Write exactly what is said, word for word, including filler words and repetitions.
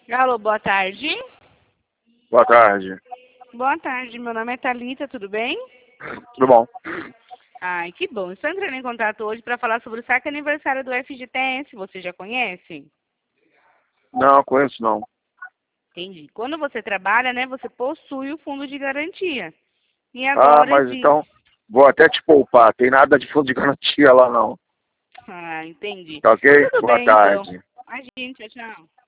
Alô, boa tarde. Boa tarde. Boa tarde, meu nome é Thalita, tudo bem? Tudo bom? Ai, que bom. Estou entrando em contato hoje para falar sobre o saque aniversário do F G T S. Você já conhece? Não, conheço não. Entendi. Quando você trabalha, né, você possui o fundo de garantia. E Ah, agora mas existe... então vou até te poupar. Tem nada de fundo de garantia lá não. Ah, entendi. Tá ok? Tudo Boa bem, então. tarde. Imagina, tchau, tchau.